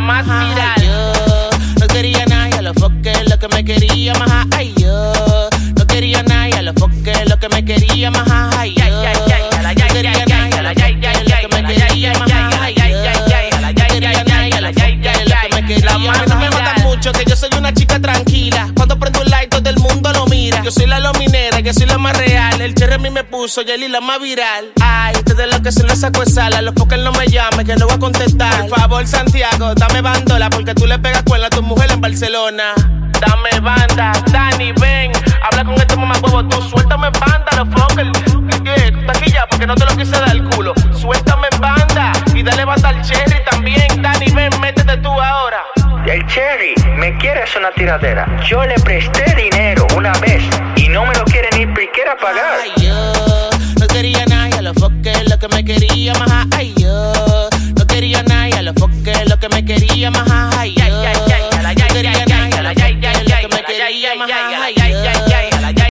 más viral. Yo no quería nada y a los foques lo que me quería más. Ay, yo no quería nada y a los foques lo que me quería más. Ay, yo no quería nada y a los foques lo que me quería más. Ay, yo no quería nada y a los foques lo que me quería más. No me matas mucho que yo soy una chica tranquila. Cuando prendo un light todo el mundo lo mira. Yo soy la lominera, que soy la más real. El cherry a mí me puso, Yeli la más viral. Ay, desde lo que se lo saco es sala. Los pocos no me llamen, que no voy a contestar. Por favor, Santiago, dame bandola, porque tú le pegas cuerda a tu mujer en Barcelona. Dame banda, Dani, ven. Habla con este mamahuevo, tú suéltame banda, los fuckers. ¿Qué? ¿Tú estás aquí ya? Porque no te lo quise dar el culo. Suéltame banda y dale banda al cherry también. Dani, ven, métete tú ahora. El Cherry me quiere hacer una tiradera. Yo le presté dinero una vez y no me lo quiere ni siquiera pagar. Ay, yo no quería nada y a los foques lo que me quería más. Ay, yo no quería nada y a los foques lo que me quería más. Ay, yo no quería nada y a los foques lo que me quería más. Ay,